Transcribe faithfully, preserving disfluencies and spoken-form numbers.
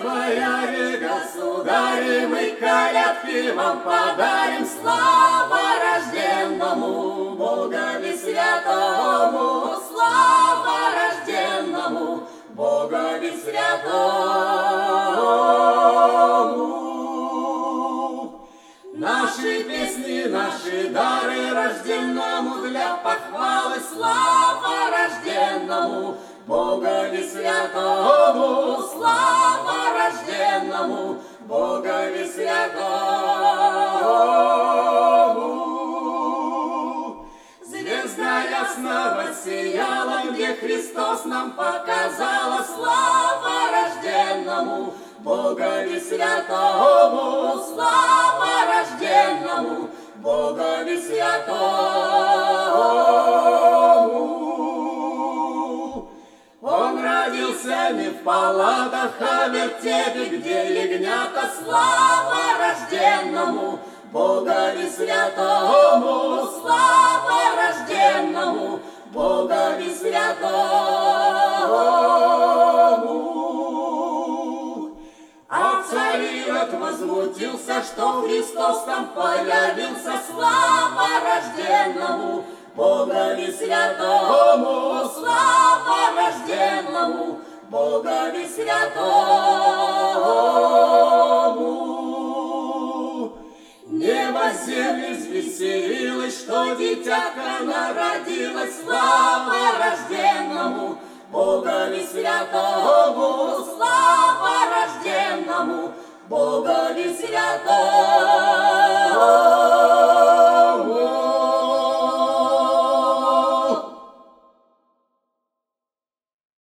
Бояре, государи, мы колядки вам подарим, слава рожденному Богове святому, слава рожденному Богове святому. Наши песни, наши дары рожденному для похвалы, слава рожденному Богове святому, слава рожденному Богове святому. Звезда ясно воссияла, где Христос нам показала, слава рожденному Богове святому, слава рожденному Богове святому. Он родился не в палатах, а в вертепе, где ягнята, слава рожденному Богове святому, слава рожденному Богове святому. А царь Ирод возмутился, что Христос там появился, слава рожденному Богове святому, слава рожденному Богове святому. Небо земли взвеселилось, что дитятка народилась, слава рожденному Богове святому, слава рожденному Богове святому.